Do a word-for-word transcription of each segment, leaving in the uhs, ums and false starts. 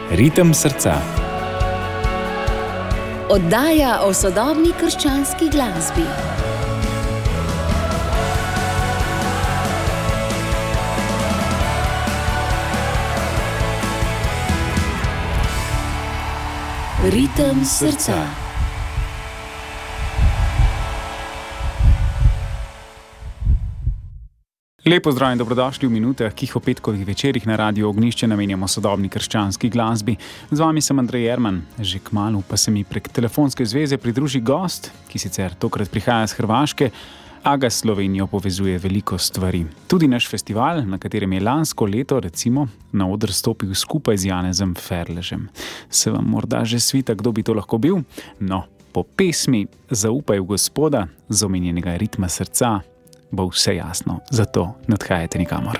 Ritem srca. Oddaja o sodobni krščanski glasbi. Ritem srca. Lepo zdrav in dobrodošli v minutah, ki jih o petkovih večerih na Radiu Ognjišče namenjamo sodobni krščanski glasbi. Z vami sem Andrej Jerman, že kmalu pa se mi prek telefonske zveze pridruži gost, ki sicer tokrat prihaja z Hrvaške, a ga s Slovenijo povezuje veliko stvari. Tudi naš festival, na katerem je lansko leto recimo na oder stopil skupaj z Janezom Ferležem. Se vam morda že svita, kdo bi to lahko bil? No, po pesmi Zaupaj v Gospoda z omenjenega ritma srca bo vse jasno, zato ne odhajajte nikamor.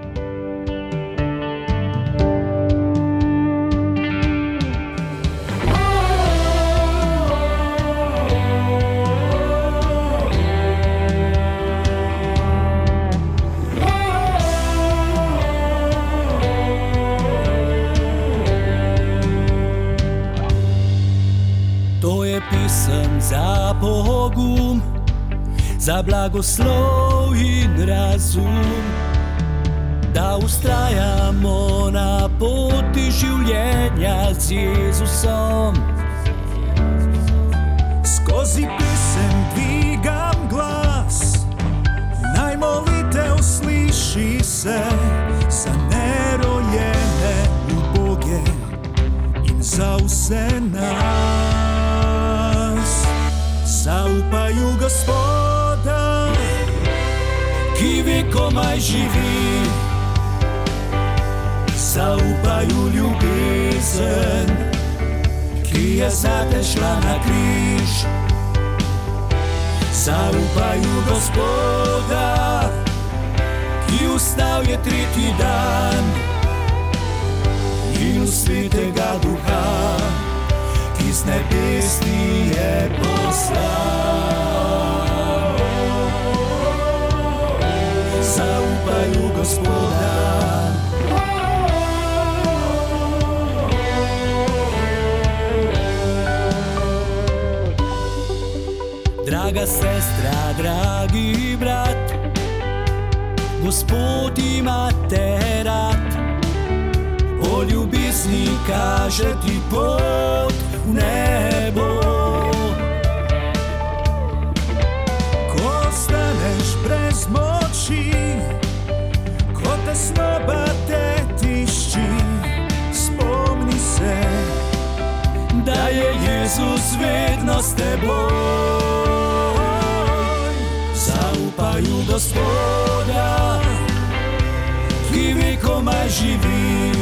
To je pisem za pogum, za blagoslov in razum, da ustrajamo na poti življenja z Jezusom. Skozi pisem dvigam glas, naj molitev sliši se za nerojene uboge in za vse nas. Zaupaju Gospoda, ki vekomaj živi, zaupaju ljubezen, ki je zate šla na križ. Zaupaju Gospoda, ki vstal je tretji dan, in v Svetega Duha, ki z nebesni je poslal. Zaupaju Gospoda. Draga sestra, dragi brat, Gospod ima te rad, o ljubezni kaže ti pot v nebo. Ko staneš brez moči, ko tesnoba te tišči, spomni se, da je Jezus vedno s teboj. Zaupaju Gospoda, ki vekomaj živi,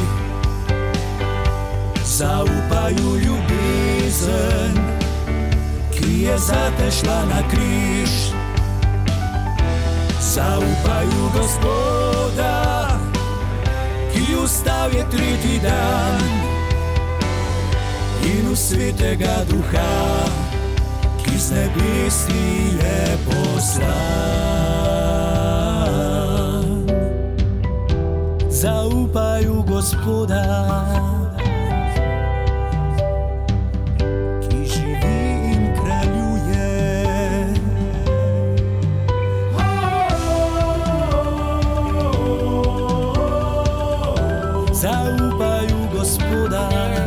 zaupaju ljubezen, ki je zate šla na križ. Zaupaju Gospoda, ki vstal je tretji dan, in v Svetega Duha, ki z nebesi je poslan. Zaupaju Gospoda, ki živi in kraljuje. Zaupaju Gospoda,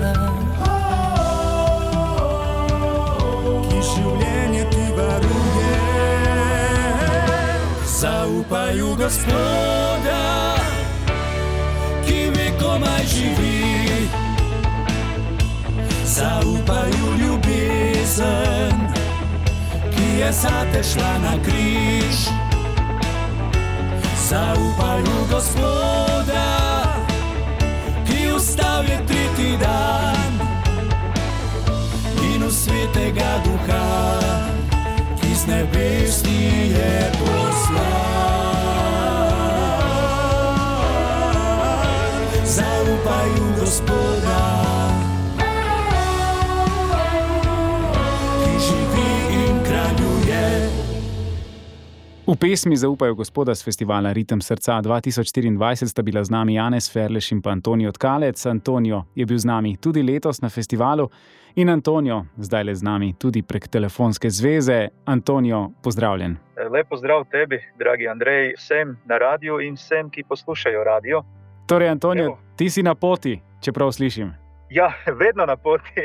ki življenje ti varuje. Zaupaju Gospoda, ki vekomaj živi, zaupaju ljubezen, ki je zate šla na križ. Zaupaju Gospoda, ki vstal je tretji dan, in v Svetega Duha, ki z nebesni je poslan. Zaupaju Gospoda, ki živi in kraljuje. V V pesmi Zaupajo gospoda s festivala Ritem srca dva tisoč štiriindvajset sta bila z nami Janez Ferlež in pa Antonijo Tkalec. Antonijo je bil z nami tudi letos na festivalu in Antonijo zdaj le z nami tudi prek telefonske zveze. Antonijo, pozdravljen. Lep pozdrav tebi, dragi Andrej, vsem na radiju in vsem, ki poslušajo radio. Torej, Antonijo, ti si na poti, čeprav slišim. Ja, vedno na poti.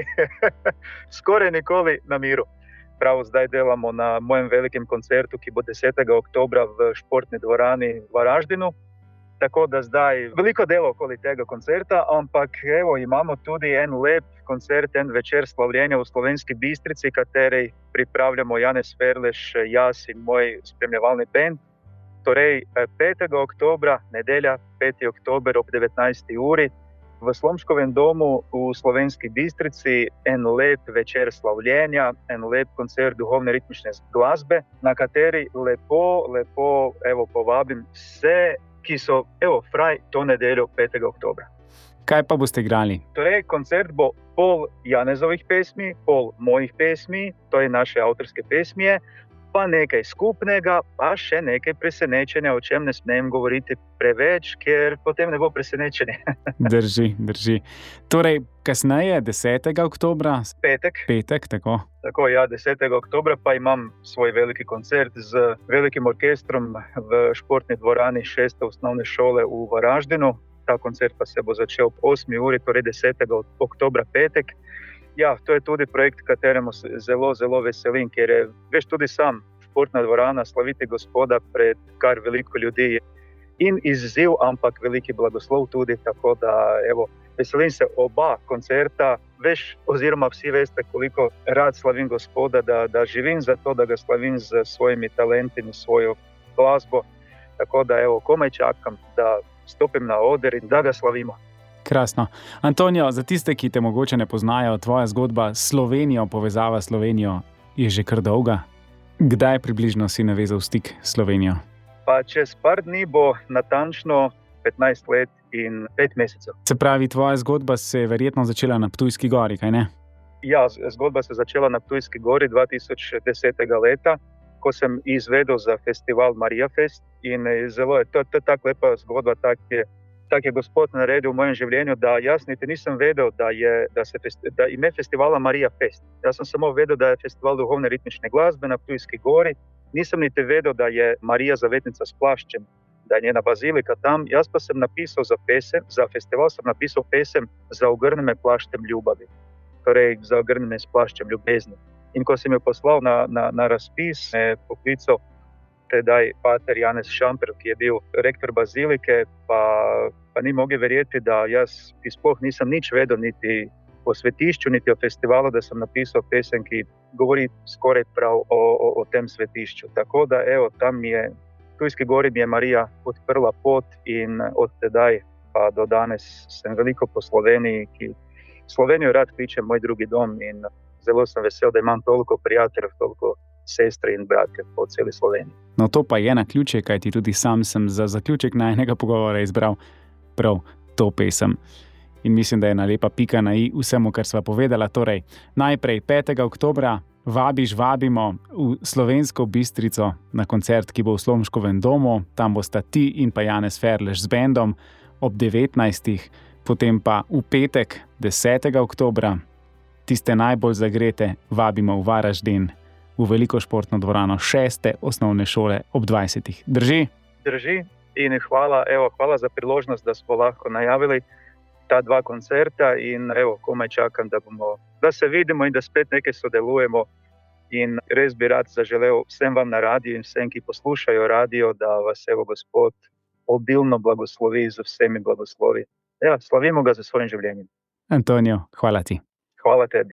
Skoraj nikoli na miru. Prav zdaj delamo na mojem velikem koncertu, ki bo desetega oktobra v športni dvorani v Varaždinu. Tako da zdaj veliko delo okoli tega koncerta, ampak evo, imamo tudi en lep koncert, en večer slavljenja v Slovenski Bistrici, kateri pripravljamo Janez Ferlež, jaz in moj spremljevalni bend. Torej, petega oktobra, nedelja, peti oktober ob devetnajsti uri, v Slomškovem domu v Slovenski Bistrici en lep večer slavljenja, en lep koncert duhovne ritmične glasbe, na kateri lepo, lepo evo, povabim vse, ki so evo, fraj to nedeljo petega oktobra. Kaj pa boste igrali? Torej, koncert bo pol Janezovih pesmi, pol mojih pesmi, to je naše avtorske pesmije, pa nekaj skupnega, pa še nekaj presenečenja, o čem ne smem govoriti preveč, ker potem ne bo presenečenje. Drži, drži. Torej, kasneje, desetega oktobra? Petek. Petek, tako. Tako, ja, desetega oktobra pa imam svoj veliki koncert z velikim orkestrom v športni dvorani šeste osnovne šole v Varaždinu. Ta koncert pa se bo začel ob osmi uri, torej desetega oktobra petek. Ja, to je tudi projekt, kateremu se zelo, zelo veselim, ker je, veš, tudi sam športna dvorana slaviti gospoda pred kar veliko ljudi in izziv, ampak veliki blagoslov tudi, tako da, evo, veselim se oba koncerta, veš, oziroma vsi veste, koliko rad slavim gospoda, da, da živim za to, da ga slavim z svojimi talenti in svojo glasbo, tako da, evo, komaj čakam, da stopim na oder in da ga slavimo. Krasno. Antonijo, za tiste, ki te mogoče ne poznajo, tvoja zgodba s Slovenijo, povezava s Slovenijo je že kar dolga. Kdaj približno si navezal stik s Slovenijo? Pa čez par dni bo natančno petnajst let in pet mesecev. Se pravi, tvoja zgodba se je verjetno začela na Ptujski gori, kaj ne? Ja, zgodba se je začela na Ptujski gori dva tisoč desetega leta, ko sem izvedel za festival Marija Fest in zelo je to, to tako lepa zgodba, tak je Tak je gospod naredil v mojem življenju, da jaz niti nisem vedel, da je da se da ime festivala Marija Fest. Jaz sem samo vedel, da je festival duhovne ritmične glasbe na Ptujski gori. Nisem niti vedel, da je Marija Zavetnica s plaščem, da je njena bazilika tam. Jaz pa sem napisal za pesem, za festival sem napisal pesem Zaogrni me plaščem ljubavi. Torej, Zaogrni me s plaščem ljubezni. In ko sem jo poslal na, na, na razpis, me poklical tedaj pater Janez Šamper, ki je bil rektor bazilike, pa, pa ni mogel verjeti, da jaz ki sploh nisem nič vedel, niti o svetišču, niti o festivalu, da sem napisal pesem, ki govori skoraj prav o, o, o tem svetišču. Tako da, evo, tam je, v Ptujski gori mi je Marija odprla pot in od tedaj pa do danes sem veliko po Sloveniji, ki Slovenijo rad kličem moj drugi dom in zelo sem vesel, da imam toliko prijateljev, toliko sestre in brate po celi Sloveniji. No, to pa je na ključe, kajti tudi sam sem za zaključek najnega pogovora izbral prav to pesem. In mislim, da je ena lepa pika na i vsemu, kar sva povedala. Torej, najprej petega oktobra vabiš, vabimo v Slovensko Bistrico na koncert, ki bo v Slomškovem domu. Tam bosta ti in pa Janez Ferlež z bendom ob devetnajstih, potem pa v petek, desetega oktobra, tiste najbolj zagrete vabimo v Varaždin, v veliko športno dvorano šeste osnovne šole ob dvajsetih. Drži? Drži in hvala, evo, hvala za priložnost, da smo lahko najavili ta dva koncerta in evo, komaj čakam, da bomo, da se vidimo in da spet nekaj sodelujemo in res bi rad zaželel vsem vam na radiju in vsem, ki poslušajo radio, da vas evo Gospod obilno blagoslovi z vsemi blagoslovi. Ja, slavimo ga za svojim življenjem. Antonijo, hvala ti. Hvala tebi.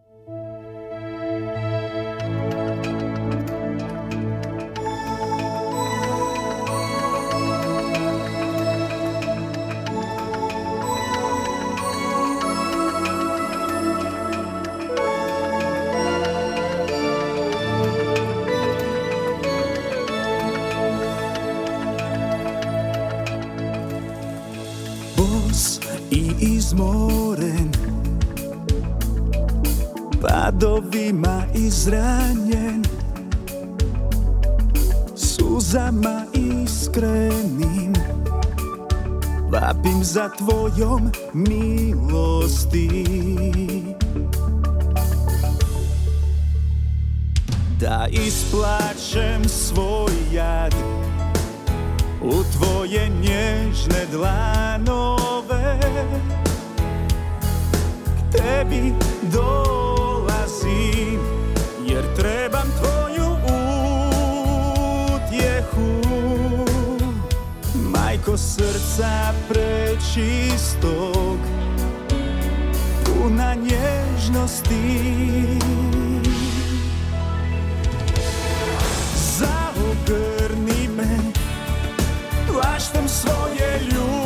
I izmoren, padovima izranjen, suze suzama iskrenim, vapim za tvojom milosti. Da isplačem svoj jad u tvoje nježne dlanove, k tebi dolazim, jer trebam tvoju utjehu. Majko srca prečistog, puna nježnosti, zaogrni me plaštem svoje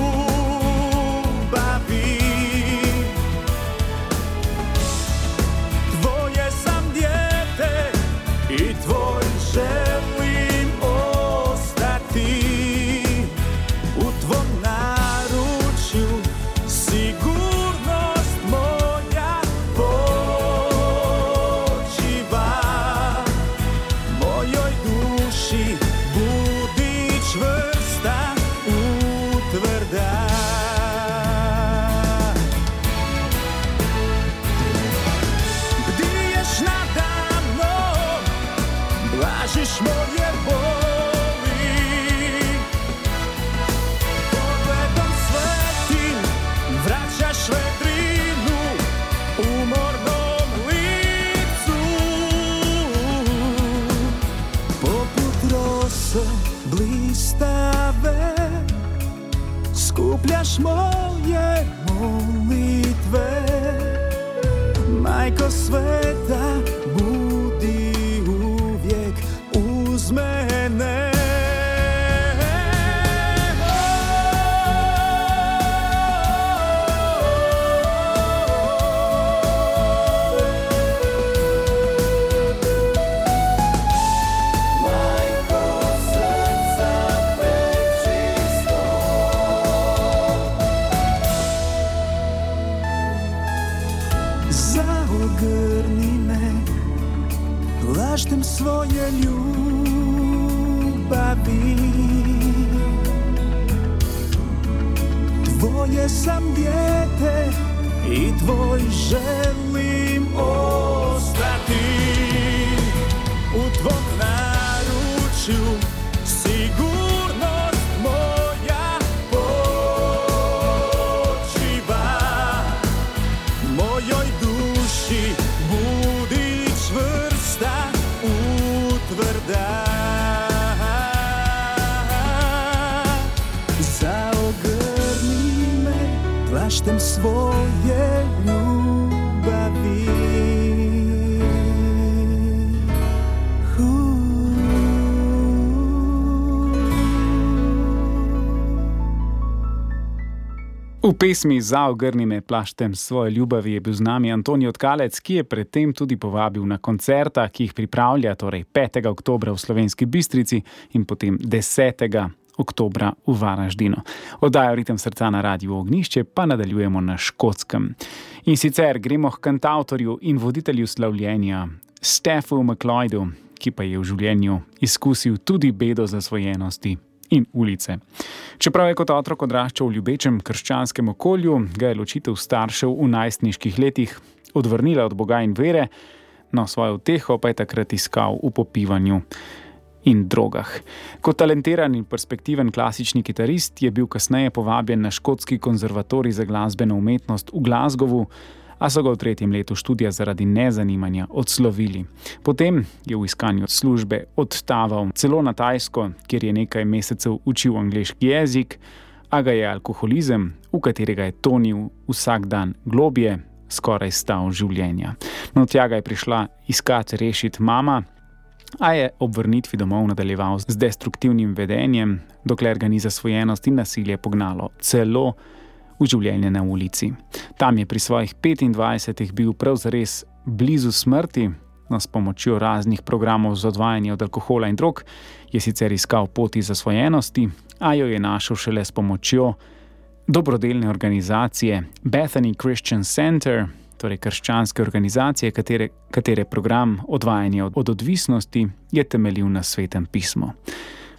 ljubavi. Tvoje sam dijete i tvoj želim ostati. U tvom naručju sigurnost moja počiva. Mojoj duši budi čvrsta, utvrda. Bdiješ nadamnom, blažiš moje boli. Pogledom svetim vraćaš vedrinu umornom licu. Poput rose blistave skupljaš moje molitve. Majko sveta, budi uvijek uz mene. Zaogrni me plaštem svoje ljubavi. Tvoje sam dijete i tvoj želim ostati. U tvom naručju sigurnost moja počiva. Mojoj duši budi čvrsta, utvrda. Zaogrni me plaštem svoje ljubavi. V pesmi Zaogrni me plaštem svoje ljubavi je bil z nami Antonijo Tkalec, ki je predtem tudi povabil na koncerta, ki jih pripravlja, torej petega oktobra v Slovenski Bistrici in potem desetega oktobra v Varaždinu. Oddajo Ritem srca na Radiu Ognjišče pa nadaljujemo na Škotskem. In sicer gremo k kantavtorju in voditelju slavljenja Stephu McLeodu, ki pa je v življenju izkusil tudi bedo zasvojenosti in ulice. Čeprav je kot otrok odraščal v ljubečem krščanskem okolju, ga je ločitev staršev v najstniških letih odvrnila od Boga in vere, no svojo uteho pa je takrat iskal v popivanju in drogah. Kot talentiran in perspektiven klasični kitarist je bil kasneje povabljen na Škotski konzervatorij za glasbeno umetnost v Glasgowu, a so ga v tretjem letu študija zaradi nezanimanja odslovili. Potem je v iskanju službe odtaval celo na Tajsko, kjer je nekaj mesecev učil angleški jezik, a ga je alkoholizem, v katerega je tonil vsak dan globje, skoraj stal življenja. No, tja ga je prišla iskat rešiti mama, a je ob vrnitvi domov nadaljeval z destruktivnim vedenjem, dokler ga ni zasvojenost in nasilje pognalo celo v življenje na ulici. Tam je pri svojih petindvajsetih bil prav zares blizu smrti, no s pomočjo raznih programov za odvajanje od alkohola in drog je sicer iskal poti zasvojenosti, a jo je našel šele s pomočjo dobrodelne organizacije Bethany Christian Center, torej krščanske organizacije, katere, katere program odvajanja od odvisnosti je temeljil na Svetem pismu.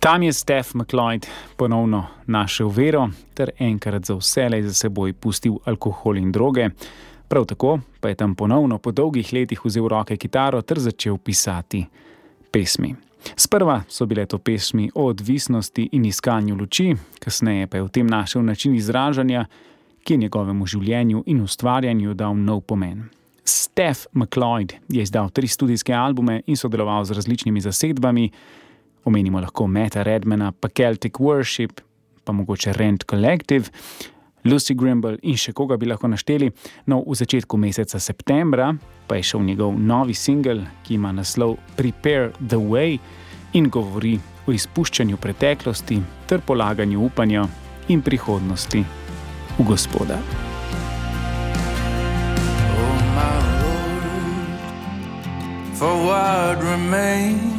Tam je Steph McLeod ponovno našel vero ter enkrat za vselej za seboj pustil alkohol in droge. Prav tako pa je tam ponovno po dolgih letih vzel v roke kitaro ter začel pisati pesmi. Sprva so bile to pesmi o odvisnosti in iskanju luči, kasneje pa je v tem našel način izražanja, ki je njegovemu življenju in ustvarjanju dal nov pomen. Steph McLeod je izdal tri studijske albume in sodeloval z različnimi zasedbami. Omenimo lahko Meta Redmana, pa Celtic Worship, pa mogoče Rent Collective, Lucy Grimble in še koga bi lahko našteli. No, v začetku meseca septembra pa je šel njegov novi singel, ki ima naslov Prepare the Way in govori o izpuščanju preteklosti ter polaganju upanja in prihodnosti v Gospoda. Oh my Lord, for what remains,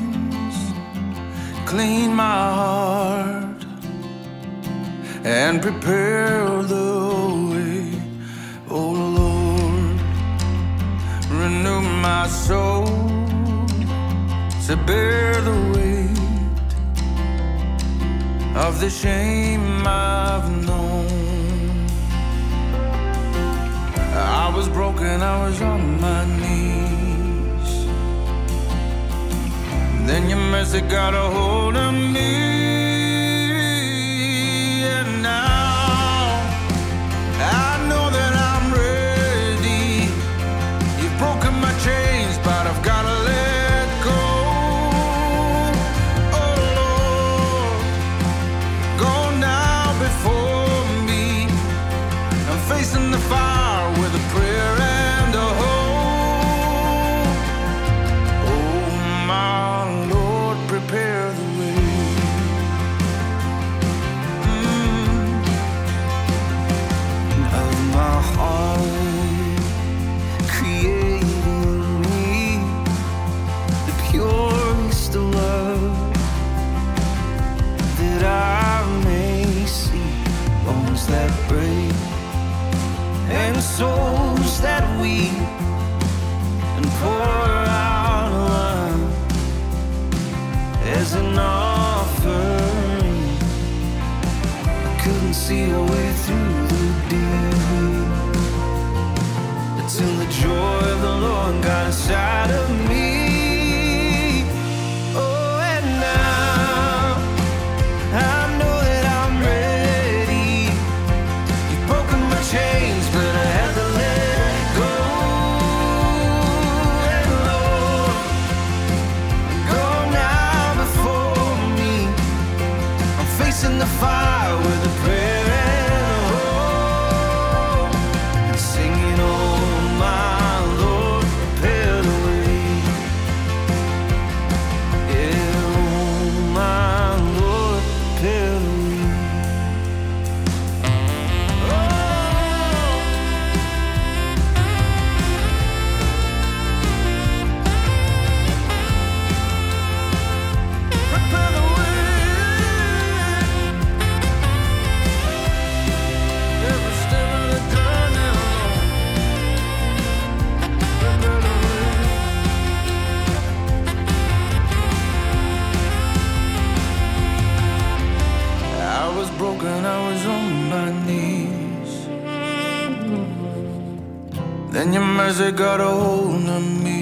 clean my heart and prepare the way. Oh Lord, renew my soul to bear the weight of the shame I've known. I was broken, I was on my knees. Then your mercy got a hold of me, and now I know that I'm ready. You've broken my chains, but I've got to let go. Oh Lord, go now before me. I'm facing the fire with a prayer and a hope. Oh my prepare the way. Mm. Of my heart, creating me the purest of love, that I may see bones that break and souls that weep and pour out love as an offering. I couldn't see a way through the deep, until the joy of the Lord got inside of me. Oh, and now I know that I'm ready. You've broken my chains, but I had to let go. And Lord, go now before me. I'm facing the fire with a prayer and a hope, and singing, oh my Lord, prepare the way. Yeah, oh my Lord, prepare the way. Prepare the way. Every step of the journey, Lord. Prepare the way. I was broken, I was on my knees. Then your mercy got a hold of me.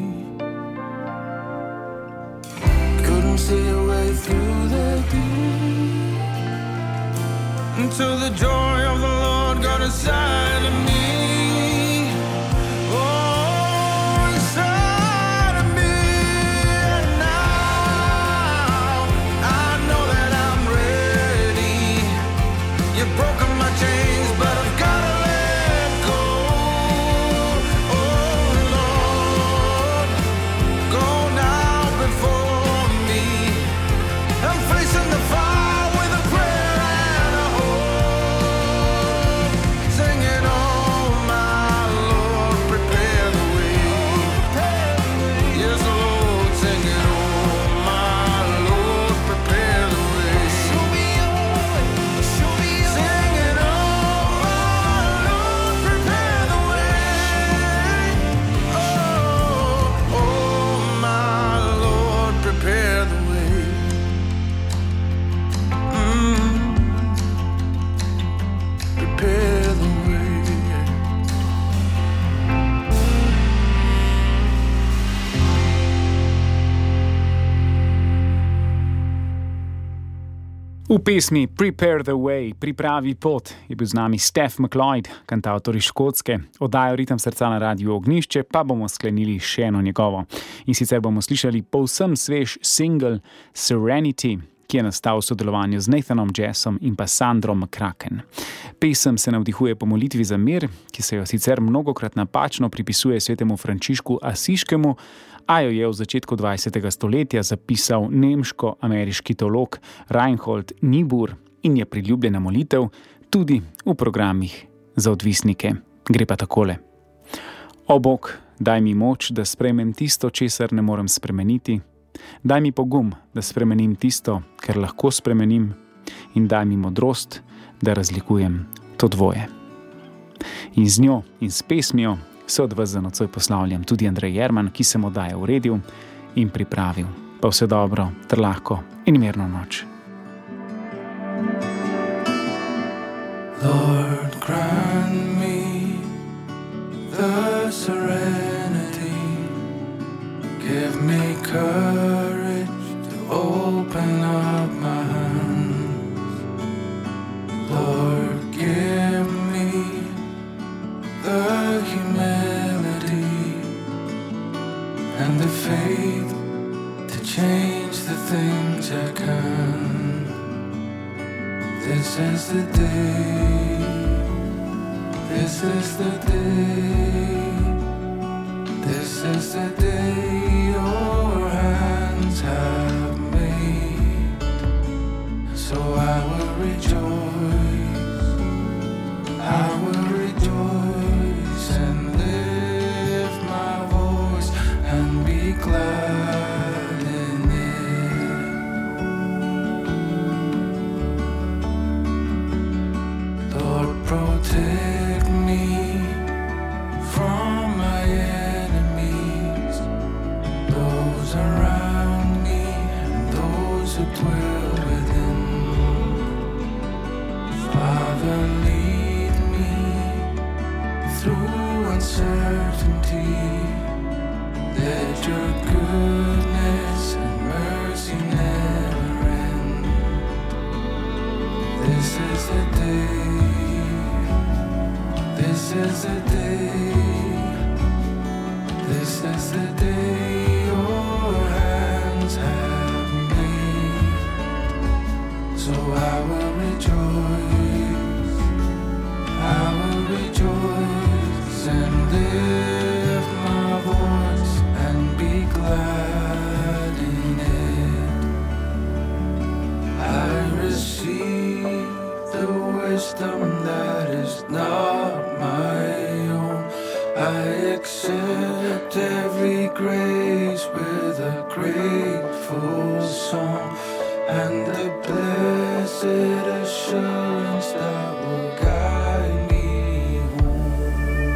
Couldn't see a way through the deep, until the joy of the Lord got inside of me. Oh, inside of me. And now I know that I'm ready. You've broken my chains, but I've got to let go. Oh Lord, go now before me. I'm facing the fire with a prayer and a hope, singing, oh my Lord, prepare the way. Yes, Lord, singing, oh my Lord, prepare the way. Show me your way, show me your way. Singing, oh my V pesmi Prepare the Way, pripravi pot, je bil z nami Steph McLeod, kantavtor iz Škotske. Oddajo Ritem srca na Radiu Ognjišče pa bomo sklenili še eno njegovo. In sicer bomo slišali povsem svež single Serenity, ki je nastal v sodelovanju z Nathanom Jessom in pa Sandro McCracken. Pesem se navdihuje po molitvi za mir, ki se jo sicer mnogokrat napačno pripisuje svetemu Frančišku Asiškemu, a jo je v začetku dvajsetega stoletja zapisal nemško-ameriški teolog Reinhold Niebuhr in je priljubljena molitev tudi v programih za odvisnike. Gre pa takole. O Bog, daj mi moč, da sprejmem tisto, česar ne morem spremeniti. Daj mi pogum, da spremenim tisto, kar lahko spremenim, in daj mi modrost, da razlikujem to dvoje. In z njo in s pesmijo se od vas za nocoj poslavljam tudi Andrej Jerman, ki se mu daje uredil in pripravil. Pa vse dobro, ter lahko in mirno noč. Lord, grant me the serenity, give me courage to open up my hands. Lord, give me the humility and the faith to change the things I can. This is the day, this is the day, this is the day your hands have made. So I will rejoice, I will rejoice and lift my voice and be glad in it. Lord, protect me from my enemies, those around me and those who dwell within. Father, lead me through uncertainty. Let your goodness and mercy never end. This is the day, this is the day, this is the day your hands have made. So I will rejoice, I will rejoice and lift my voice and be glad in it. I receive the wisdom that is not my own. I accept every grace with a grateful song and the blessed assurance that will guide me home,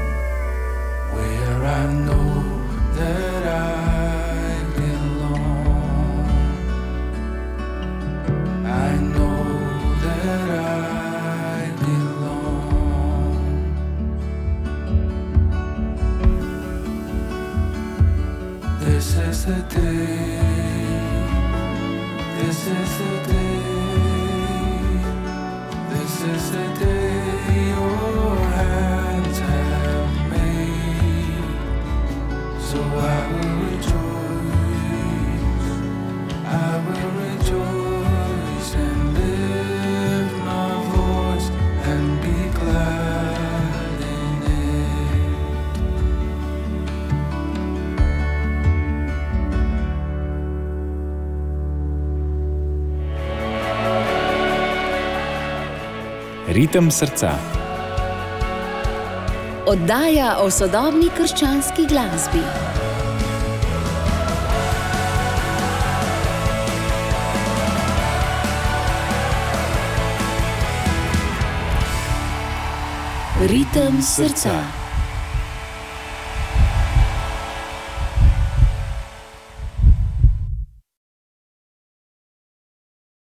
where I know that I belong. I know that I belong. This is the day, this is the day, this is the day your hands have made. So I will rejoice, I will rejoice and lift my voice and be glad in it. Ritem srca. Oddaja o sodobni krščanski glasbi. Ritem srca.